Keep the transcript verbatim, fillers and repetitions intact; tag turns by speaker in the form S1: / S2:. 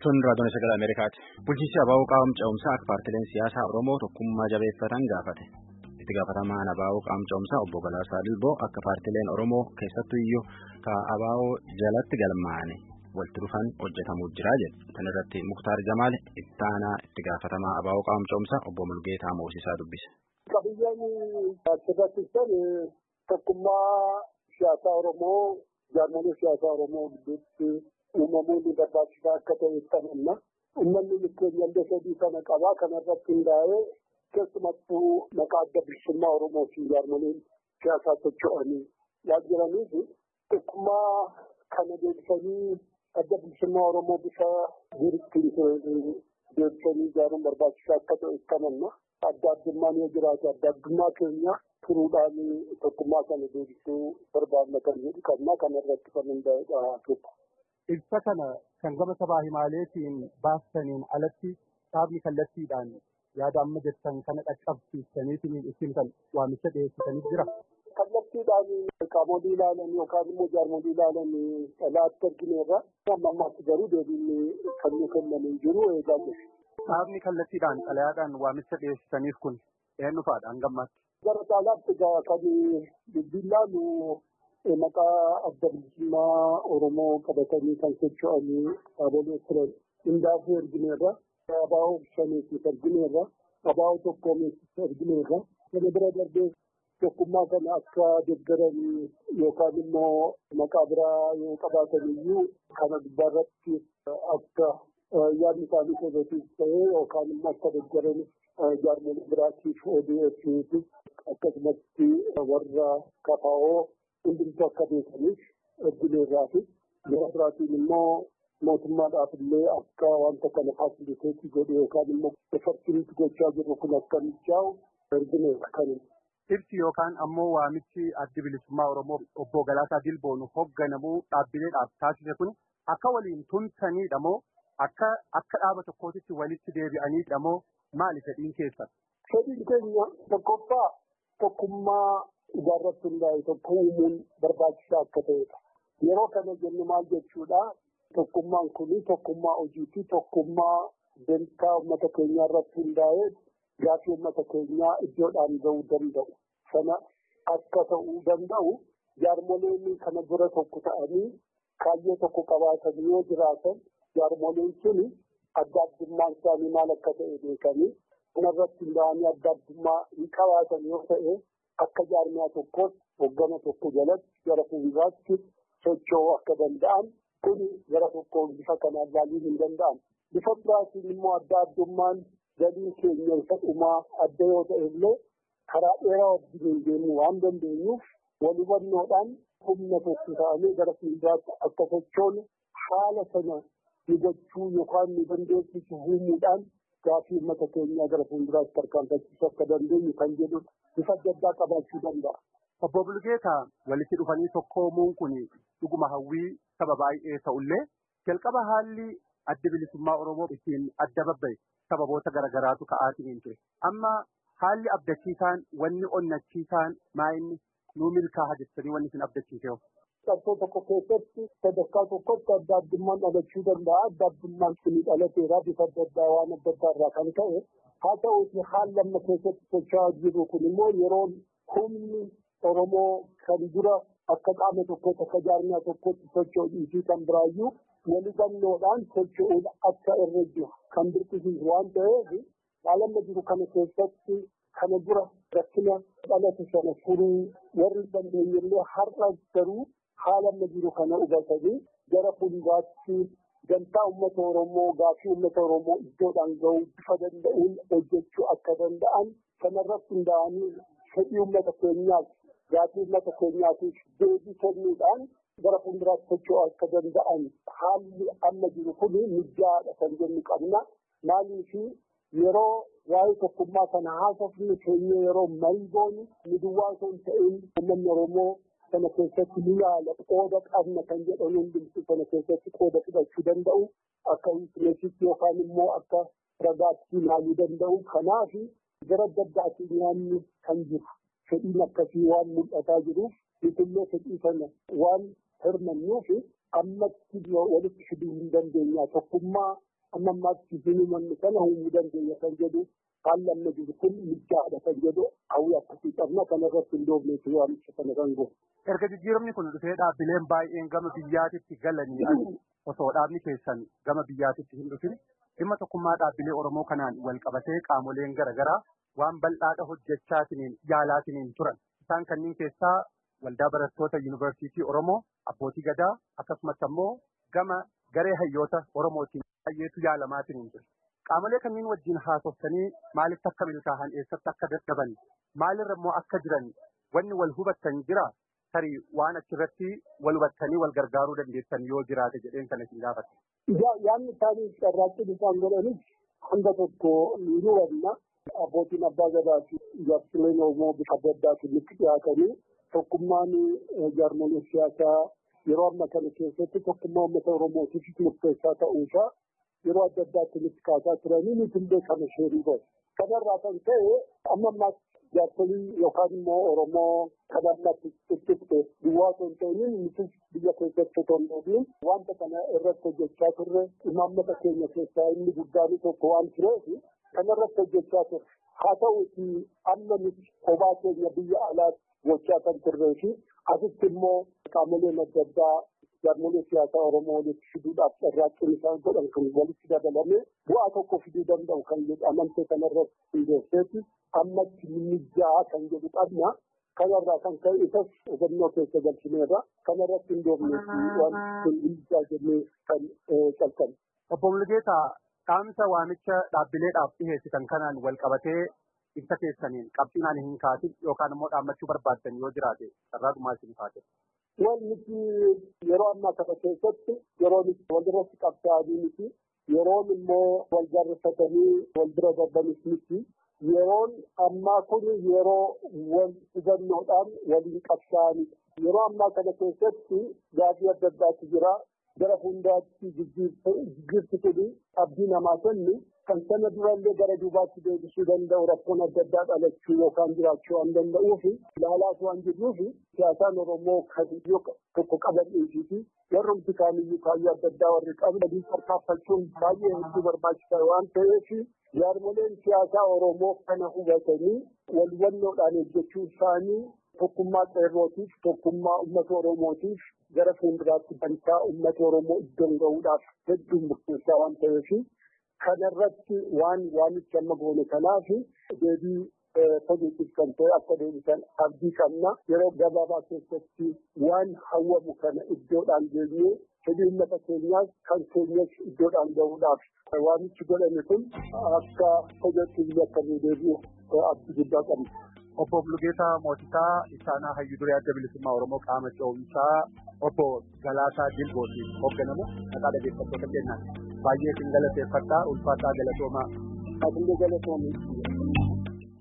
S1: Tun raadiyoon sagalee Ameerikaati. Bulchiinsi Abaaboo qaama ce'umsaa akka paartileen siyaasaa Oromoo tokkummaa jabeeffatan gaafate. Itti gaafatamaan Abaaboo qaama ce'umsaa obbo Galaasaa Dilboo akka paartileen Oromoo keessattuu iyyuu ka Abaaboo jalatti galmaa'anii walitti dhufan hojjetamuu jira jedhu. Kana irratti Muktaar Jamaal itti aanaa itti gaafatamaa Abaaboo qaama ce'umsaa obbo Mulgeetaa Moosisaa dubbise.
S2: Qabiyyaan asirratti tokkummaa siyaasaa Oromoo jaarmolee siyaasaa Oromoo gidduutti uumamuun ni barbaachisaa akka ta'e ibsamanna. Uummanni keenya illee sadii kana qabaa kanarratti hundaa'ee keessumattuu maqaa adda bilisummaa Oromoo fi jaarmoleen siyaasaa socho'anii waan jiraniif tokkummaa kana deebisanii adda bilisummaa Oromoo bifa diriirtiin deebisanii ijaaruun barbaachisaa akka ta'e ibsamanna. Adda addummaan yoo jiraate adda addummaa keenya turuudhaan tokkummaa kana deebisuu barbaadna kan jedhu qabna. Kanarratti kan hundaa'edha tokko.
S3: Ibsa kana kan gama sabaa himaaleetiin baastaniin alatti dhaabni kallattiidhaan yaada amma jettan kana dhaqqabsiistaniitiin ittiin kan waamicha dhiyeessitanii jira.
S2: Kallattiidhaan qaamolee ilaalan yookaan immoo jaarmolee ilaalan dhalaatti argineerra. Amma ammaatti garuu deebiin kan nu kennanii jiru eegaa jiru.
S3: Dhaabni kallattiidhaan xalayaadhaan waamicha dhiyeessitaniif kun eenyu fa'aadha hangammaatti?
S2: Gara caalaatti egaa kan bilbilaan maqaa adda bilisummaa Oromoo qabatanii kan socho'anii dhaabolee turan hundaafuu ergineerra. Abaaboo shaniitiif ergineerra. Abaaboo tokkoomeetiif ergineerra. Kana bira darbee tokkummaa kana akka deeggaranii yookaan immoo maqaa biraa yoo qabaatan iyyuu kana gubbaarratti akka yaadni isaanii positiif ta'ee yookaan immoo akka deeggaranii jaarmolee biraatiif O D F'tiif akkasumatti warra kafaa'oo hundumtuu akka beekaniif ergineerraa fi gara biraatiin immoo mootummaadhaaf illee akka wanta kana faasiliteetii godhe yookaan immoo efartiniitti gochaa jirru kun akka mijaa'u ergineerra kan
S3: Ibsi yookaan ammoo waamichi addi bilisummaa Oromoo obbo Galaasaa Dilboon hoogganamuu dhaabbileedhaaf taasise kun akka waliin tumsaniidha moo akka akka dhaaba tokkootitti walitti deebi'aniidha moo maali fedhiin keessan?
S2: Fedhiin keenya tokkoffaa tokkummaa ijaarratti hundaa'e tokko uumuun barbaachisaa akka ta'edha. Yeroo kana jennu maal jechuudha? Tokkummaan kun tokkummaa hojiitii tokkummaa dantaa uummata keenyaa irratti hundaa'ee gaaffii uummata keenyaa iddoodhaan gahuu danda'u. Sana akka ta'uu danda'u jaarmoleen kana dura tokko ta'anii kaayyoo tokko qabaatan yoo jiraatan jaarmoleen sun adda addummaan isaanii maal akka ta'e beekanii kanarratti hundaa'anii adda addummaa hin qabaatan yoo ta'e akka jaarmiyaa tokkootti hoggana tokko jalatti gara fuulduraatti socho'uu akka danda'an kun gara tokkoon bifa kanaan ilaaluun hin danda'amu. Bifa biraatiin immoo adda addummaan galiin keenya isa dhumaa adda yoo ta'e illee karaa dheeraa wajjin deemuu waan dandeenyuuf wal hubannoodhaan humna tokko ta'anii gara fuulduraatti akka sochoonu haala sana hubachuu yookaan nu dandeessisu uumuudhaan gaaffii uummata keenyaa gara fuulduraatti tarkaanfachiisuu akka dandeenyu kan jedhu bifa adda addaa qabaachuu danda'a.
S3: Obbo Bulgeetaa walitti dhufanii tokkoomuun kun dhuguma hawwii saba baay'ee ta'ullee jalqaba haalli adda bilisummaa Oromoo ittiin adda babba'e sababoota garaagaraatu ka'aatiin ture. Amma haalli abdachiisaan wanni onnachiisaan maa'inni nuu milkaa'a jettanii wanni isin abdachiisee
S2: Qabsoo tokko keessatti sadarkaa tokkotti adda addummaan dhalachuu danda'a. Adda addummaan kun dhalateera bifa adda addaa waan adda addaa irraa kan ta'e. Haa ta'uuti haala amma keessatti socho'aa jiru kun immoo yeroo humni Oromoo kan dura akka qaama tokkotti akka jaarmiyaa tokkotti socho'uu fi kan biraayyuu wal hubannoodhaan socho'uun akka irra jiru kan dirqisiisu waan ta'eef haala amma jiru kana keessatti kana dura rakkina dhalate sana furuu warri dandeenyellee har'a garuu haala amma jiru kana hubatanii gara fuulduraatti dantaa uummata Oromoo gaaffii uummata Oromoo iddoodhaan gahuu bifa danda'uun hojjechuu akka danda'an kanarratti hundaa'anii fedhii uummata keenyaaf gaaffii uummata keenyaatiif deebii kennuudhaan gara fuulduraatti socho'uu akka danda'an haalli amma jiru kun mijaa'aadha kan jennu qabna. Maaliif yeroo waa'ee tokkummaa kana haasofni keenya yeroo marii goonu miduwwaa osoo hin ta'in uummanni Oromoo sana keessatti ni yaala qooda qabna kan jedhan hundumtuu sana keessatti qooda fudhachuu danda'u akka wiikineesitti yookaan immoo akka ragaatti ilaaluu danda'u. Kanaaf gara adda addaatiin yaadni kan jiru fedhiin akkasii waan mul'ataa jiruuf nutillee fedhii sana waan hirmannuuf ammatti walitti fiduu hin dandeenya. Tokkummaa amma ammaatti hinumanni kana humni dandeenya kan jedhu haallamna jiru kun mijaadha kan jedhu hawwii akkasii qabna kanarratti hin doofneetu waamicha kana kan goone.
S3: Erga jijjiiramni kun dhufee dhaabbileen baay'een gama biyyaatitti galanii osoo dhaabni keessan gama biyyaatitti hin dhufin dhimma tokkummaa dhaabbilee Oromoo kanaan wal qabatee qaamoleen garaagaraa waan bal'aadha hojjechaatiniin yaalaatiniin turan. Isaan kanneen keessaa waldaa barattoota yuunivarsiitii Oromoo, abbootii gadaa akkasumas immoo gama garee hayyoota Oromootiin baay'eetu yaalamaatiin ture. Qaamolee kanneen wajjin haasoftanii maalitti akka milkaa'an eessatti akka dadhaban maalirra immoo akka jiran wanni wal hubattan jira tarii waan achirratti wal hubattanii wal gargaaruu dandeessan yoo jiraate jedheen kana isin gaafate.
S2: Yaanni isaanii carraaqqii isaan godhanis hanga tokko ni hubanna. Abbootiin abbaa gadaa fi jaarsoleen Oromoo bifa adda addaatiin itti dhiyaatanii tokkummaan jaarmolee siyaasaa yeroo amma kana keessatti tokkummaa uummata Oromootiif murteessaa ta'uusaa yeroo adda addaatti nutti kaasaa turanii nuti illee kana sheerii godhe. Kanarraa kan ta'e amma ammaatti jaarsolii yookaan immoo Oromoo kan ammatti itti duwwaa osoo hin ta'iniin nutis biyya keessatti otoo hin ta'in wanta kana irratti hojjechaa turre imaammata keenya keessaa inni guddaan tokko waan tureef kanarratti hojjechaa turre. Haa ta'uuti amma nuti kophaa keenya biyya alaatti gochaa kan turree fi asitti immoo qaamoleen adda addaa jaarmolee siyaasaa Oromoo walitti fiduudhaaf carraaqqiin isaan godhan kan walitti dabalame bu'aa tokko fiduu danda'u kan jedhu amantee kanarratti hundeesseeti ammatti mijjaa kan jedhu qabna. Kanarraa kan ka'e isas hubannoo keessa galchineerra kanarratti hin doofneefi waan mijjaa jennee kan calqabne.
S3: Obbo Mulugeetaa dhaamsa waamicha dhaabbileedhaaf dhiheessitan kanaan wal qabatee ibsa keessaniin qabxiinaan hin kaasin yookaan immoo dhaammachuu barbaaddan yoo jiraate carraa dhumaa isin kaate.
S2: Wanti yeroo ammaa kana keessatti yeroo walirratti qabsaa'anii miti yeroon immoo wal jaarfatanii wal bira darbanis miti yeroon ammaa kun yeroo wal hubannoodhaan waliin qabsaa'anii yeroo ammaa kana keessatti gaaffii adda addaatu jira gara hundaatti jijjiirti kuni abdii namaa kennu kan sana durallee gara duubaatti deebisuu danda'u rakkoon adda addaa dhalachuu yookaan jiraachuu waan danda'uuf ilaalaas waan jirruuf siyaasaan Oromoo kan tokko qabanii fi warrumti kaaniyyuu kaayyoo adda addaa warri qaban tarkaanfachuun baay'ee hedduu barbaachisaa waan ta'eef jaarmoleen siyaasaa Oromoo kana hubatanii wal hubannoodhaan hojjechuu isaanii tokkummaa qeerrootiif tokkummaa uummata Oromootiif gara fuulduraatti bantaa uummata Oromoo iddoon gahuudhaaf hedduu murteessaa waan ta'eef kanarratti waan waanichi amma goone kanaaf deebii pozitiif kan ta'e akka deebisan abdii qabna yeroo gabaabaa keessatti waan hawwamu kana iddoodhaan geenyee fedhii uummata keenyaas kan keenyas iddoodhaan gahuudhaaf waamichi godhame kun akka hojjetti biyya akkamii deebi'u abdii guddaa qabna.
S3: Obbo Mulugeetaa Mootisaa Isaanaa Hayyuu Duree Adda Bilisummaa Oromoo qaama ce'umsaa obbo Galaasaa Dilbootiin hoogganamu maqaa dhaggeeffattoota keenyaan baay'ee isin galateeffadhaa ulfaataa galatoomaa.
S2: Ati illee galatoomaa.